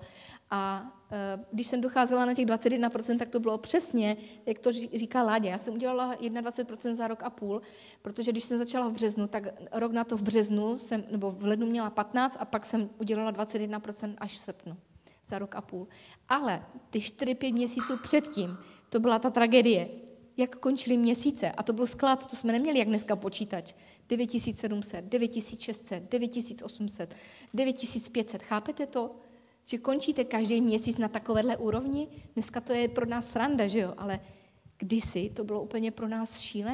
A uh, když jsem docházela na těch dvacet jedna procent, tak to bylo přesně, jak to říká Láďa. Já jsem udělala dvacet jedna procent za rok a půl, protože když jsem začala v březnu, tak rok na to v březnu, jsem, nebo v lednu měla patnáct a pak jsem udělala dvacet jedna procent až v srpnu za rok a půl. Ale ty čtyři pět měsíců předtím, to byla ta tragédie. Jak končily měsíce, a to byl sklad, to jsme neměli jak dneska počítač, devět tisíc sedm set, devět tisíc šest set, devět tisíc osm set, devět tisíc pět set. Chápete to? Že končíte každý měsíc na takovéhle úrovni? Dneska to je pro nás sranda, že jo? Ale kdysi to bylo úplně pro nás šílený.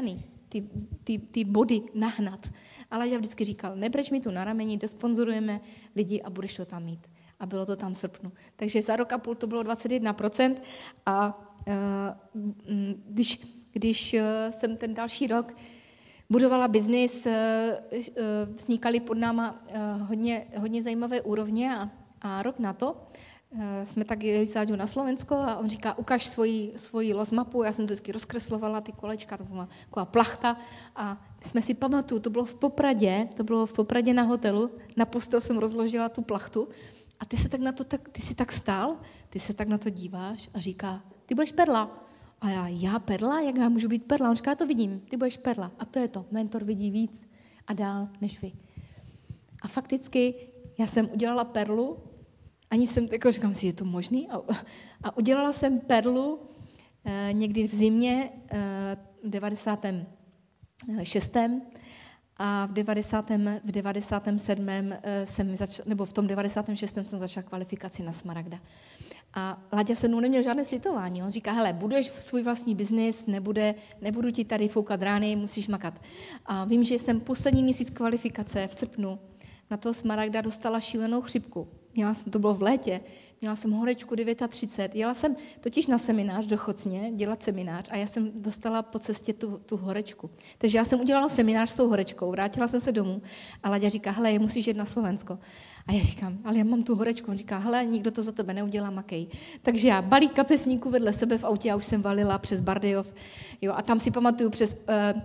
ty, ty, ty body nahnat. Ale já vždycky říkal, nebreč mi tu na rameni, dosponzorujeme lidi a budeš to tam mít. A bylo to tam v srpnu. Takže za rok a půl to bylo dvacet jedna procent a uh, když, když uh, jsem ten další rok budovala biznis, uh, uh, vznikaly pod náma uh, hodně, hodně zajímavé úrovně a, a rok na to uh, jsme tak jeli s Láďou na Slovensko a on říká, ukaž svoji, svoji lozmapu, já jsem to vždycky rozkreslovala, ty kolečka, to byla taková plachta a jsme si pamatuju, to bylo v Popradě, to bylo v Popradě na hotelu, na postel jsem rozložila tu plachtu a ty se tak na to, tak, ty jsi tak stál, ty se tak na to díváš a říká, ty budeš perla. A já, já perla? Jak já můžu být perla? On říká, já to vidím, ty budeš perla. A to je to, mentor vidí víc a dál než vy. A fakticky já jsem udělala perlu, ani jsem, jako říkám si, je to možný? A, a udělala jsem perlu eh, někdy v zimě eh, v devadesátém šestém a v devadesátém v devadesátém sedmém jsem začala, nebo v tom devadesátém šestém jsem začala kvalifikaci na Smaragda. A Láďa se mnou neměl žádné slitování. On říká, hele, buduješ svůj vlastní biznis, nebude, nebudu ti tady foukat rány, musíš makat. A vím, že jsem poslední měsíc kvalifikace v srpnu na toho Smaragda dostala šílenou chřipku. Měla jsem, to bylo v létě, měla jsem horečku třicet devět. Jela jsem totiž na seminář do Chocně, dělat seminář a já jsem dostala po cestě tu, tu horečku. Takže já jsem udělala seminář s tou horečkou, vrátila jsem se domů a Láďa říká, hele, musíš jít na Slovensko. A já říkám, ale já mám tu horečku. On říká, hele, nikdo to za tebe neudělá, makej. Takže já balík kapesníků vedle sebe v autě, já už jsem valila přes Bardejov. Jo, a tam si pamatuju přes uh,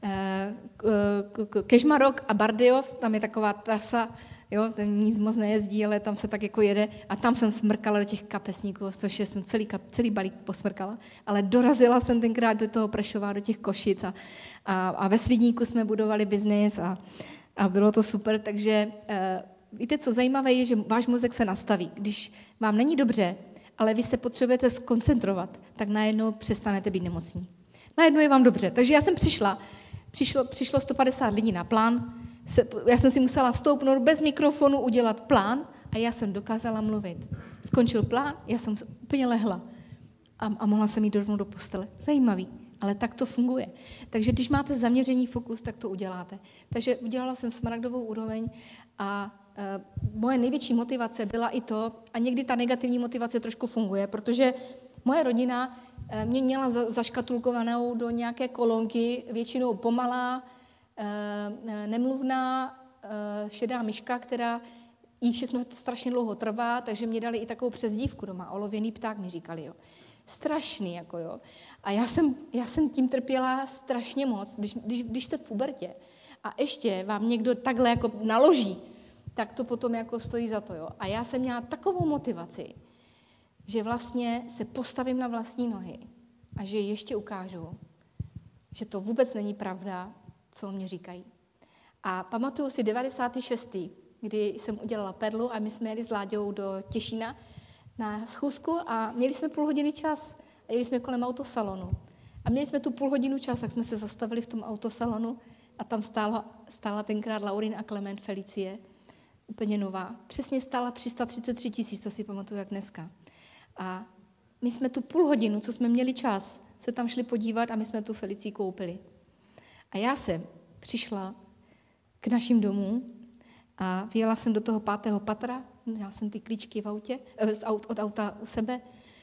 uh, Kežmarok a Bardejov, tam je taková trasa, jo, tam nic moc nejezdí, ale tam se tak jako jede a tam jsem smrkala do těch kapesníků, což jsem celý, celý balík posmrkala, ale dorazila jsem tenkrát do toho Prešova, do těch Košic a, a, a ve Svidníku jsme budovali biznis a, a bylo to super, takže uh, víte, co zajímavé je, že váš mozek se nastaví. Když vám není dobře, ale vy se potřebujete skoncentrovat, tak najednou přestanete být nemocní. Najednou je vám dobře. Takže já jsem přišla, přišlo, přišlo sto padesát lidí na plán, se, já jsem si musela stoupnout bez mikrofonu, udělat plán a já jsem dokázala mluvit. Skončil plán, já jsem úplně lehla a, a mohla jsem jít rovnou do postele. Zajímavý, ale tak to funguje. Takže když máte zaměřený fokus, tak to uděláte. Takže udělala jsem smaragdovou úroveň a e, moje největší motivace byla i to, a někdy ta negativní motivace trošku funguje, protože moje rodina e, mě měla za, zaškatulkovanou do nějaké kolonky, většinou pomalá, e, nemluvná, e, šedá myška, která jí všechno strašně dlouho trvá, takže mě dali i takovou přezdívku doma, olověný pták mi říkali, jo. Strašný, jako jo. A já jsem, já jsem tím trpěla strašně moc, když, když, když jste v pubertě a ještě vám někdo takhle jako naloží, tak to potom jako stojí za to, jo. A já jsem měla takovou motivaci, že vlastně se postavím na vlastní nohy a že ještě ukážu, že to vůbec není pravda, co mě říkají. A pamatuju si devadesátý šestý kdy jsem udělala perlu a my jsme jeli s Láďou do Těšína na schůzku a měli jsme půl hodiny čas a jeli jsme kolem autosalonu. A měli jsme tu půl hodinu čas, tak jsme se zastavili v tom autosalonu a tam stála, stála tenkrát Laurin a Klement Felicie, úplně nová. Přesně stála tři sta třicet tři tisíc, to si pamatuju jak dneska. A my jsme tu půl hodinu, co jsme měli čas, se tam šli podívat a my jsme tu Felicii koupili. A já jsem přišla k našim domům a vyjela jsem do toho pátého patra, měla jsem ty klíčky v autě, od auta u sebe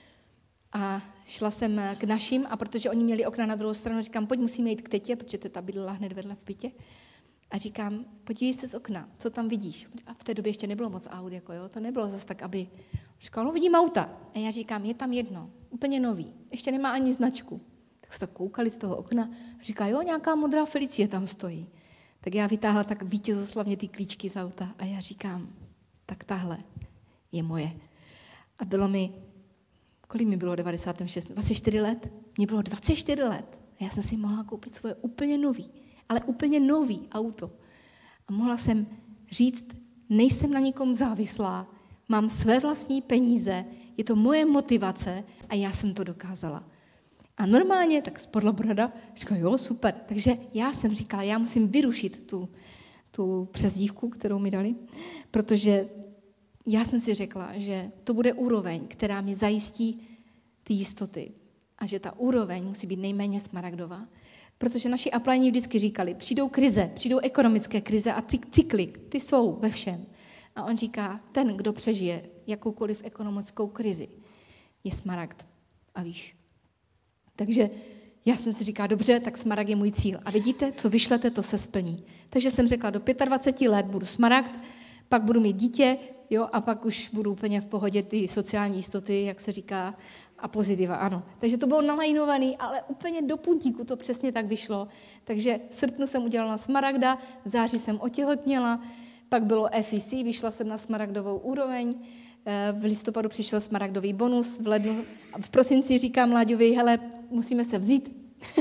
a šla jsem k našim a protože oni měli okna na druhou stranu, říkám, pojď, musíme jít k tetě, protože teta bydlela hned vedle v bytě. A říkám, podívej se z okna, co tam vidíš? A v té době ještě nebylo moc aut, jako jo, to nebylo zase tak, aby... Říkám, no vidím auta. A já říkám, je tam jedno, úplně nový, ještě nemá ani značku. Tak se tak koukali z toho okna a říká, jo, nějaká modrá Felicie tam stojí. Tak já vytáhla tak vítězoslavně ty klíčky z auta a já říkám, tak tahle je moje. A bylo mi, kolik mi bylo devadesátém šestém dvacet čtyři let? Mně bylo dvacet čtyři let a já jsem si mohla koupit svoje úplně nový, ale úplně nový auto. A mohla jsem říct, nejsem na nikom závislá, mám své vlastní peníze, je to moje motivace a já jsem to dokázala. A normálně, tak spadla brada, říkala, jo, super. Takže já jsem říkala, já musím vyrušit tu, tu přezdívku, kterou mi dali, protože já jsem si řekla, že to bude úroveň, která mi zajistí ty jistoty. A že ta úroveň musí být nejméně smaragdová, Protože naši uplineni vždycky říkali, přijdou krize, přijdou ekonomické krize a ty cykly, ty jsou ve všem. A on říká, ten, kdo přežije jakoukoliv ekonomickou krizi, je smaragd. A víš. Takže já jsem si říkala, dobře, tak smaragd je můj cíl. A vidíte, co vyšlete, to se splní. Takže jsem řekla, do dvacet pět let budu smaragd, pak budu mít dítě, jo, a pak už budu úplně v pohodě ty sociální jistoty, jak se říká, a pozitiva, ano. Takže to bylo nalajnovaný, ale úplně do puntíku to přesně tak vyšlo. Takže v srpnu jsem udělala smaragda, v září jsem otěhotněla, pak bylo F E C, vyšla jsem na smaragdovou úroveň, v listopadu přišel smaragdový bonus, v lednu, v prosinci říkám Láďovi, hele, musíme se vzít,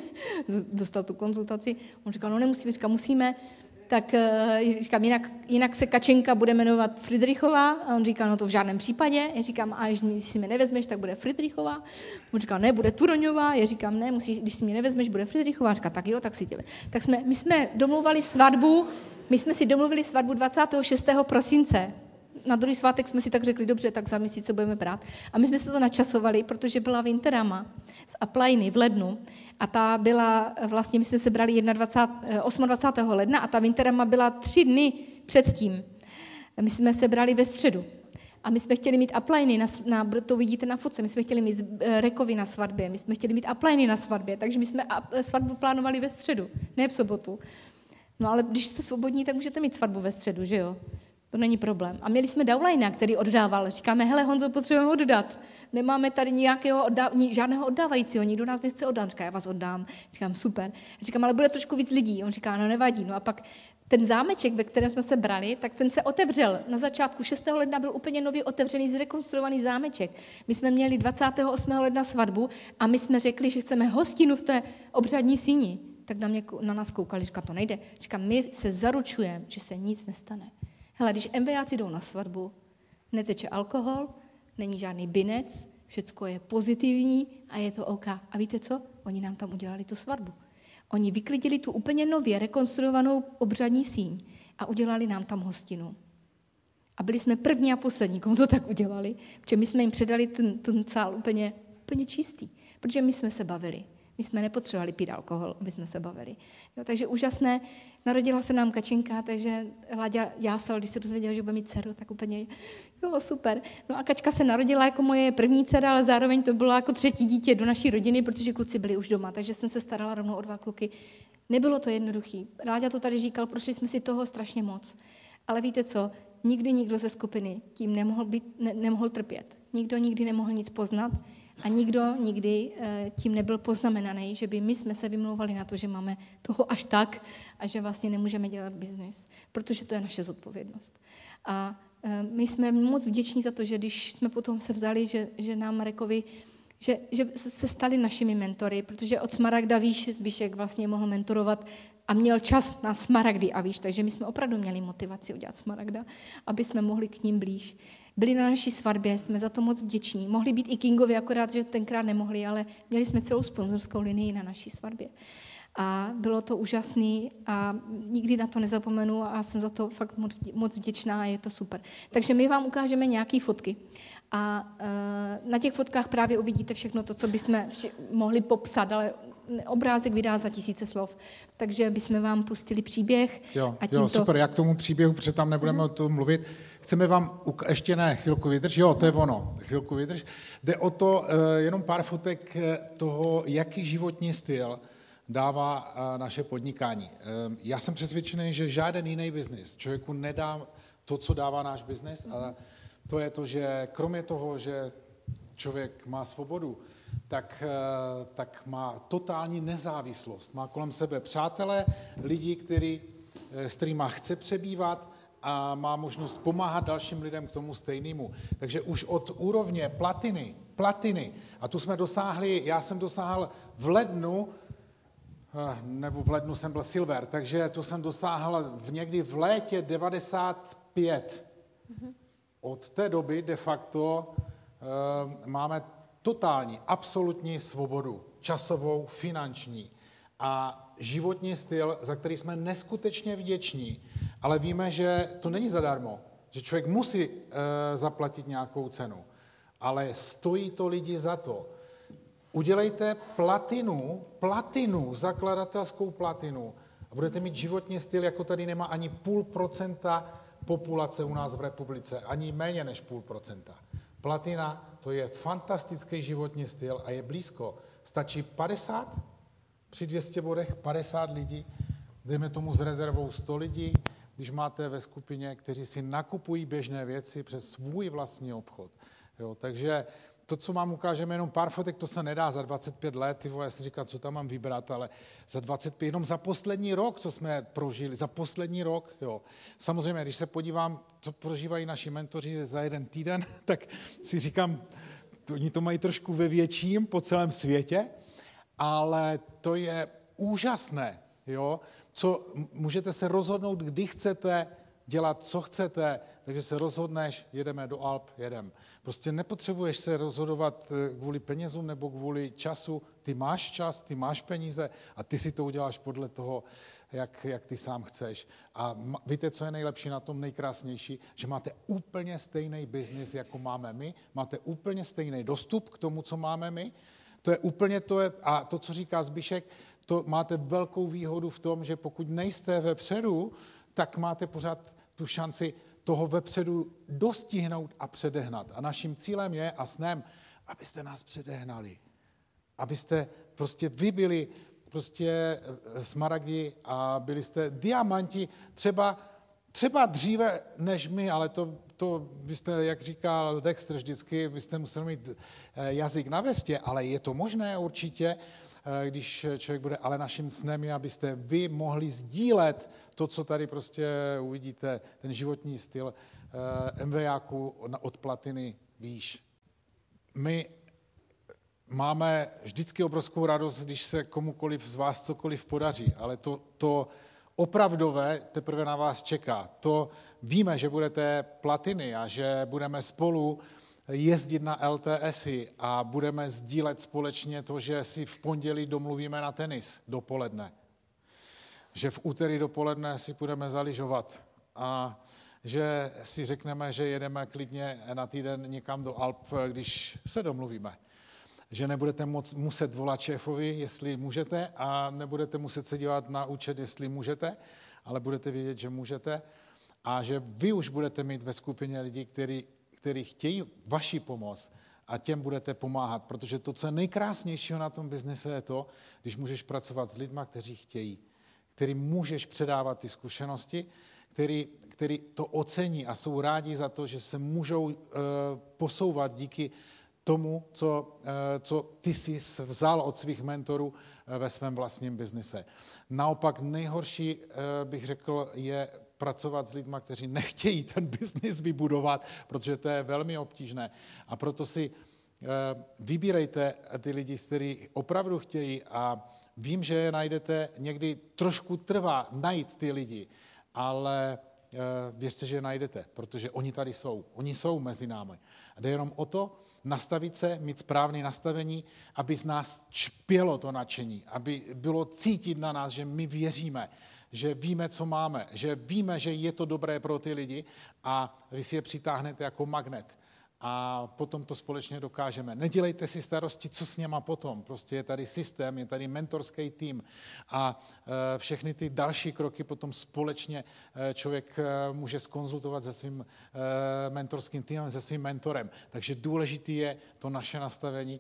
dostal tu konzultaci, on říkal, no nemusíme, říkám, musíme, tak říkám, jinak, jinak se Kačenka bude jmenovat Friedrichová, a on říká, no to v žádném případě, já říkám, a když si mě nevezmeš, tak bude Friedrichová, on říká, ne, bude Turoňová, já říkám, ne, musíš, když si mě nevezmeš, bude Friedrichová, říká, tak jo, tak si tě. Tak jsme, my jsme domluvali svatbu, my jsme si domluvili svatbu dvacátého šestého prosince, na druhý svátek jsme si tak řekli, dobře, tak za měsíc se budeme brát. A my jsme se to načasovali, protože byla Winterama z Upliney v lednu a ta byla, vlastně my jsme se brali dvacátého osmého osmého ledna a ta Winterama byla tři dny předtím. My jsme se brali ve středu. A my jsme chtěli mít Upliney, na, na, to vidíte na fotce, my jsme chtěli mít Rekovi na svatbě, my jsme chtěli mít Upliney na svatbě, takže my jsme svatbu plánovali ve středu, ne v sobotu. No ale když jste svobodní, tak můžete mít svatbu ve středu, že jo? To není problém. A měli jsme downlinea, který oddával. Říkáme, hele Honzo, potřebujeme oddat. Nemáme tady nějakého oddá, žádného oddávajícího, nikdo nás nechce oddat. Říká, já vás oddám. Říkám, super. Říkám, ale bude trošku víc lidí. On říká, no nevadí. No a pak ten zámeček, ve kterém jsme se brali, tak ten se otevřel. Na začátku šestého ledna byl úplně nově otevřený, zrekonstruovaný zámeček. My jsme měli dvacátého osmého ledna svatbu a my jsme řekli, že chceme hostinu v té obřadní síni. Tak na, mě, na nás koukali, říká, to nejde. Říkám, my se zaručujeme, že se nic nestane. Hele, když MVáci jdou na svatbu, neteče alkohol, není žádný binec, všecko je pozitivní a je to OK. A víte co? Oni nám tam udělali tu svatbu. Oni vyklidili tu úplně nově rekonstruovanou obřadní síň a udělali nám tam hostinu. A byli jsme první a poslední, komu to tak udělali, protože my jsme jim předali ten, ten sál úplně, úplně čistý, protože my jsme se bavili. My jsme nepotřebovali pít alkohol, aby jsme se bavili. Jo, takže úžasné. Narodila se nám Kačenka, takže Láďa jásal, když se dozvěděl, že bude mít dceru, tak úplně, jo, super. No a Kačka se narodila jako moje první dcera, ale zároveň to bylo jako třetí dítě do naší rodiny, protože kluci byli už doma, takže jsem se starala rovnou o dva kluky. Nebylo to jednoduchý. Láďa to tady říkal, prošli jsme si toho strašně moc. Ale víte co? Nikdy nikdo ze skupiny tím nemohl, být, ne, nemohl trpět. Nikdo nikdy nemohl nic poznat. A nikdo nikdy tím nebyl poznamenaný, že by my jsme se vymlouvali na to, že máme toho až tak a že vlastně nemůžeme dělat biznis, protože to je naše zodpovědnost. A my jsme moc vděční za to, že když jsme potom se vzali, že, že nám Rekovi, že, že se stali našimi mentory, protože od Smaragda víš, Zbyšek vlastně mohl mentorovat a měl čas na Smaragdy a víš, takže my jsme opravdu měli motivaci udělat Smaragda, aby jsme mohli k ním blíž. Byli na naší svatbě, jsme za to moc vděční. Mohli být i Kingovi, akorát, že tenkrát nemohli, ale měli jsme celou sponzorskou linii na naší svatbě. A bylo to úžasný a nikdy na to nezapomenu a jsem za to fakt moc, moc vděčná a je to super. Takže my vám ukážeme nějaké fotky. A uh, na těch fotkách právě uvidíte všechno to, co bychom mohli popsat, ale obrázek vydá za tisíce slov. Takže bychom vám pustili příběh. Jo, a tímto... jo super, jak k tomu příběhu, protože tam nebudeme uh-huh. o tom mluvit. Chceme vám, uk- ještě ne, chvilku vydrž, jo, to je ono, chvilku vydrž. Jde o to, uh, jenom pár fotek toho, jaký životní styl dává uh, naše podnikání. Uh, já jsem přesvědčený, že žádný jiný biznis člověku nedá to, co dává náš biznis, uh-huh. a to je to, že kromě toho, že člověk má svobodu, tak, uh, tak má totální nezávislost. Má kolem sebe přátele, lidi, který, s kterýma chce přebývat, a má možnost pomáhat dalším lidem k tomu stejnému. Takže už od úrovně platiny, platiny, a tu jsme dosáhli, já jsem dosáhl v lednu, nebo v lednu jsem byl silver, takže tu jsem dosáhl v někdy v létě devadesát pět. Mm-hmm. Od té doby de facto uh, máme totální, absolutní svobodu, časovou, finanční a životní styl, za který jsme neskutečně vděční, ale víme, že to není zadarmo, že člověk musí e, zaplatit nějakou cenu, ale stojí to lidi za to. Udělejte platinu, platinu, zakladatelskou platinu a budete mít životní styl, jako tady nemá ani půl procenta populace u nás v republice, ani méně než půl procenta. Platina, to je fantastický životní styl a je blízko. Stačí padesát, při dvou stech bodech padesát lidí, dejme tomu s rezervou sto lidí, když máte ve skupině, kteří si nakupují běžné věci přes svůj vlastní obchod. Jo, takže to, co vám ukážeme, jenom pár fotek, to se nedá za dvacet pět let, ty vole, já si říkám, co tam mám vybrat, ale za dvacet pět, jenom za poslední rok, co jsme prožili, za poslední rok, jo. Samozřejmě, když se podívám, co prožívají naši mentoři za jeden týden, tak si říkám, oni to mají trošku ve větším po celém světě, ale to je úžasné, jo, co můžete se rozhodnout, kdy chcete dělat, co chcete, takže se rozhodneš, jedeme do Alp, jedem. Prostě nepotřebuješ se rozhodovat kvůli penězům nebo kvůli času, ty máš čas, ty máš peníze a ty si to uděláš podle toho, jak, jak ty sám chceš. A víte, co je nejlepší na tom, nejkrásnější? Že máte úplně stejný biznis, jako máme my, máte úplně stejný dostup k tomu, co máme my. To je úplně to, je, a to, co říká Zbyšek, to máte velkou výhodu v tom, že pokud nejste vepředu, tak máte pořád tu šanci toho vepředu dostihnout a předehnat. A naším cílem je a snem, abyste nás předehnali. Abyste prostě vy byli prostě smaragdi a byli jste diamanti, třeba, třeba dříve než my, ale to, to byste, jak říkal Dexter vždycky, byste museli mít jazyk na vestě, ale je to možné určitě, když člověk bude, ale naším snem je, abyste vy mohli sdílet to, co tady prostě uvidíte, ten životní styl MVáků od platiny výš. My máme vždycky obrovskou radost, když se komukoliv z vás cokoliv podaří, ale to, to opravdové teprve na vás čeká. To víme, že budete platiny a že budeme spolu jezdit na el té esy a budeme sdílet společně to, že si v pondělí domluvíme na tenis dopoledne. Že v úterý dopoledne si půjdeme zalyžovat a že si řekneme, že jedeme klidně na týden někam do Alp, když se domluvíme. Že nebudete moc, muset volat šéfovi, jestli můžete, a nebudete muset se dívat na účet, jestli můžete, ale budete vědět, že můžete a že vy už budete mít ve skupině lidí, kteří který chtějí vaši pomoc a těm budete pomáhat, protože to, co je nejkrásnějšího na tom biznise, je to, když můžeš pracovat s lidma, kteří chtějí, který můžeš předávat ty zkušenosti, který, který to ocení a jsou rádi za to, že se můžou uh, posouvat díky tomu, co, uh, co ty jsi vzal od svých mentorů uh, ve svém vlastním biznise. Naopak nejhorší, uh, bych řekl, je pracovat s lidma, kteří nechtějí ten biznis vybudovat, protože to je velmi obtížné. A proto si uh, vybírejte ty lidi, kteří opravdu chtějí, a vím, že je najdete, někdy trošku trvá najít ty lidi, ale uh, věřte, že je najdete, protože oni tady jsou. Oni jsou mezi námi. A jde jenom o to, nastavit se, mít správné nastavení, aby z nás čpělo to nadšení, aby bylo cítit na nás, že my věříme, že víme, co máme, že víme, že je to dobré pro ty lidi a vy si je přitáhnete jako magnet. A potom to společně dokážeme. Nedělejte si starosti, co s něma potom. Prostě je tady systém, je tady mentorský tým a e, všechny ty další kroky potom společně e, člověk e, může zkonzultovat se svým e, mentorským týmem, se svým mentorem. Takže důležitý je to naše nastavení.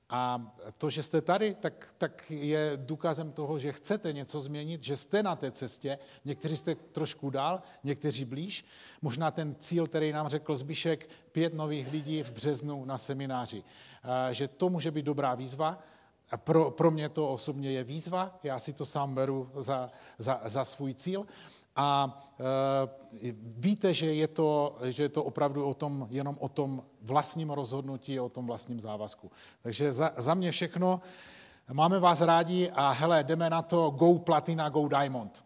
A to, že jste tady, tak, tak je důkazem toho, že chcete něco změnit, že jste na té cestě. Někteří jste trošku dál, někteří blíž. Možná ten cíl, který nám řekl Zbyšek, pět nových lidí v březnu na semináři. Že to může být dobrá výzva. A pro, pro mě to osobně je výzva, já si to sám beru za, za, za svůj cíl. A e, víte, že je, to, že je to opravdu o tom, jenom o tom vlastním rozhodnutí, o tom vlastním závazku. Takže za, za mě všechno. Máme vás rádi a hele, jdeme na to, go platina, go diamond.